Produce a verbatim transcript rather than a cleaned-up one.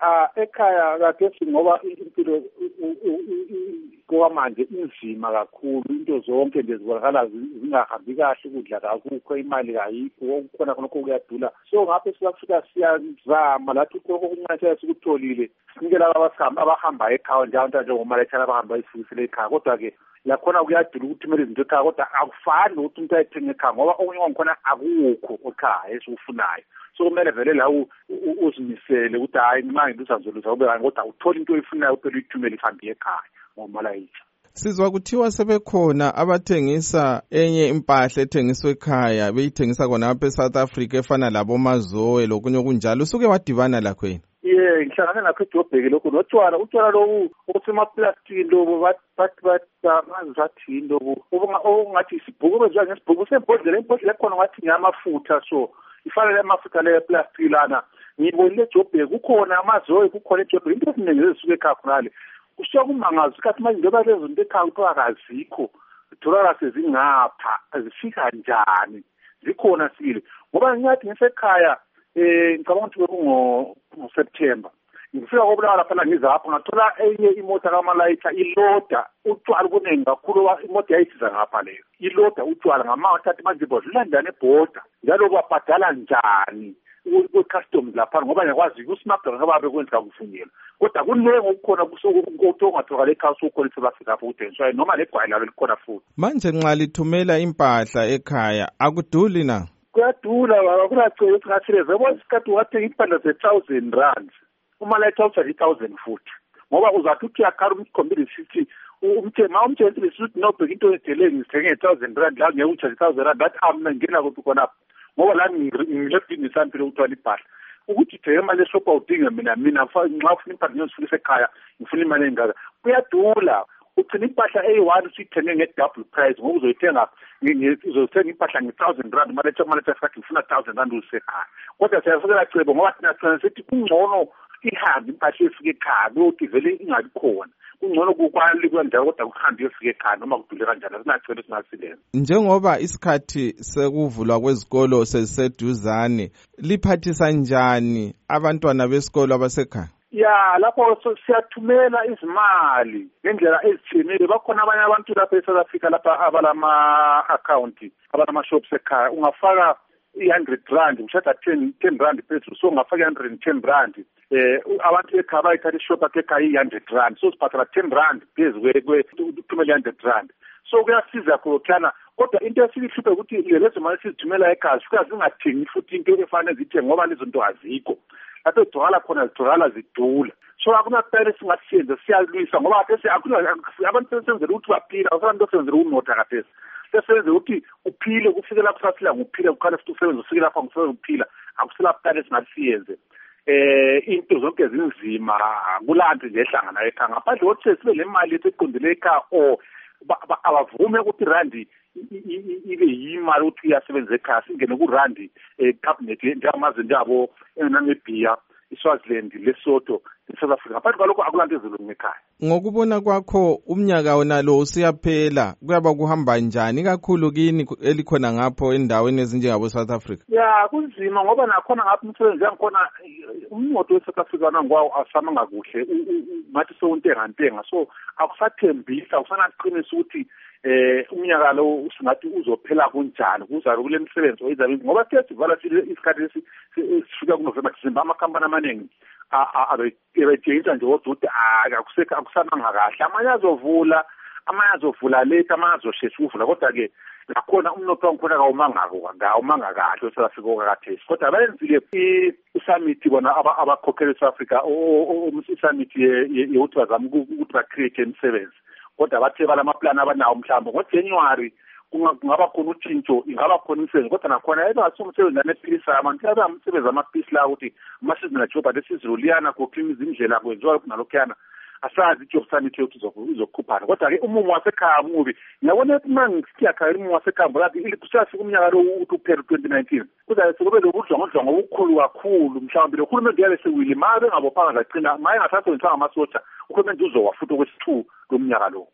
Ah ekhaya kade ngoba impilo kwamanje inzima kakhulu, into zonke nje zibonakala zingahambi kahle, ukudla akukho, imali kayikho, kukhona khona kuyadula. So ngapha siyafika siyazama lathi konke okuncane sikutholile sinikela abasihamba abahamba ekhaya njalo njengomalethana abahamba isifisile ekhaya, kodwa ke yakhona kuyadula ukuthi kumele izinto ekhaya, kodwa akufani ukuthi umuntu ayithenga ekhaya ngoba okunye kwakhona akukho ekhaya esikufunayo. So kumele vele la uzimisele ukuthi hayi manje uzazoluza ube kanti kodwa uthola into oyifunayo uphela uyithumela ihambe ekhaya ngomalayitha. Sizwa kuthiwa sebekhona abathengisa enye impahla ethengiswa ekhaya beyithengisa khona lapha eSouth Africa efana labo mazoe lokunye okunjalo. Usuke wadibana lakho yini? Yeah, ngihlangana nakho eJobheki lokho notshwala utshwala lobu okusemaplastiki lobu bathi bathi bathini lobu okungathi isibhuku bezwa ngesibhuku sembodlela impodlela ekhona ngathi ngiyamafutha, so ifanele amafutha le plastic lana ngibonile eJobheki kukhona amazoe kukhona eJobheki into eziningi ezisuke ekhaya khonale. Kusho kumangazi ukuthi manje njengoba lezo zinto ekhaya kuthiwa azikho, zitholakala sezingapha zifika njani, zikhona sile ngoba ngiyathi ngisekhaya eh ngicabanga ukuthi bekungo September ngifika kobulawa lapha la ngizapha ngathola enye imota kaMalayitha iloda utshwala kuningi kakhulu, imoto yayisiza ngapha leyo iloda utshwala ngamathatha manje bodlula njani ebhoda njalo kwabhadala njani ku-customs lapha ngoba ngiyakwazi ukusmagla ngoba bekwenza kuvunyelwa, kodwa kunenge okukhona kusokuthi ongatholakala ekhaya sokukhona South Africa lapho kuthengiswayo noma legwayi lalo likhona futhi. Manje nxa lithumela impahla ekhaya akuduli na? Kuyadula akunacela ukuthi ngathile zebo isikhathi wathenga impahla ze-thousand rand uMalayitha uthi i-thousand futhi ngoba uzathi uthi yakhala umkhombile sithi umthema umthengile sithi nobheka into edele ngithenge i-thousand rand la ngeke uthi i-thousand rand that am ngena kuphi khona ngoba la ngilebhizinisi ampilo ukuthola impahla ukuthi ithenge imali eshopha udinga mina mina nxa ufuna impahla ngiyosifisa ekhaya ngifuna imali engaka kuyadula. Uthina impahla eyi-one usuyithenge nge-double price ngoba uzoyithenga uzothenga impahla nge-thousand rand Malayitha Malayitha sakhe ngifuna thousand rand usekhaya, kodwa siyafikela cebo ngoba thina thina sithi kungcono ihambe impahla efika ekhaya kuyothi vele ingabi khona, kungcono kukwali kwendawo kodwa kuhambe iyofika ekhaya noma kudule kanjalo. Sinacela singasilenza njengoba isikhathi sekuvulwa kwezikolo seziseduzane liphathisa njani abantwana besikolo abasekhaya? Ya lapho siyathumela izimali ngendlela ezithile. Bakhona abanye abantu lapha eSouth Africa lapha abalama-account abalama-shops ekhaya, ungafaka i-hundred rand ushada ten ten rand phezulu, so ungafaka i-hundred and ten rand eh abantu ekhaya bayithatha ishop akhe ekhaya i-hundred rand, so sibhathela ten rand phezu ukuthumela i-hundred rand. So kuyasiza khothana, kodwa into esihluphe ukuthi lezo mali sizithumela ekhaya zifika zingathengi futhi into efanele zithenge ngoba lezo nto azikho lapho edwala khona zitholakala zidula. So akunacela singasiyenze siyalwisa ngoba kade abantu sesenzela ukuthi baphila akusanto senzela ukunotha kade sesenze ukuthi uphile kufike lapho sasila ngokuphila uqala futhi usebenza ufike lapho ngokusebenza ukuphila akusela kade singasiyenze eh into zonke zinzima kulanto nje ehlangana ekhaya ngaphandle kokuthi sibe le mali eqondile ekhaya o abavume ukuthi randi ibe yimali ukuthi iyasebenza ekhaya singene ku randi cabinet njengamaze njabo eNamibia, iSwaziland, Lesotho, eSouth Africa. Ngaphandle kwalokho akulanto ezilungu ekhaya. Ngokubona kwakho umnyaka wona lo usiyaphela, kuyaba kuhamba njani kakhulu kini elikhona ngapho endaweni ezinjengabo South Africa? Ya kunzima ngoba nakhona ngapha umsebenzi yangikhona umnotho weSouth Africa nangwawo asamanga kuhle ngathi sewuntenga ntenga, so akusathembisa akusanaqinisa ukuthi eh umnyaka lo usingathi uzophela kunjani kuzabe kule misebenzi oyizabe ngoba siyazivala isikhathi sifika kuNovember December amakhampani amaningi abethenga nje ukuthi akusekho akusananga kahle, amanye azovula amanye azovula late amanye azoshesha ukuvula, kodwa ke nakhona umnotho wangikhona kawumangako ngawumanga kahle South Africa okakathesi, kodwa bayenzile i-summit bona abakhokhela eSouth Africa i-summit yokuthi bazama ukuthi ba-create imisebenzi, kodwa bathe balamaplani abanawo mhlawumbe ngoJanuary kungaba khona utshintsho ingaba khona imisebenzi, kodwa nakhona ebasomsebenzi anephilisa abantu abamsebenzi amaphilisi la ukuthi amasizini ajoba lesizulu liyana koklima izindlela kwenziwa nalokhuyana asazi ijob summit yokuthi izokukhuphana, kodwa ke umumo wasekhaya mubi. Ngiyabona ukuthi mangisiya khaya umumo wasekhaya ngathi ikusafika umnyaka lo ukuthi uphela twenty nineteen kuzabe sekube lokudlongodlongo okukhulu kakhulu, mhlawumbe lokhulumende yabe sewile mabe ngabophanga zaqina maye ngathatha ngithanga amasotsha uhulumende uzowa futhi okwesithu lomnyaka lo.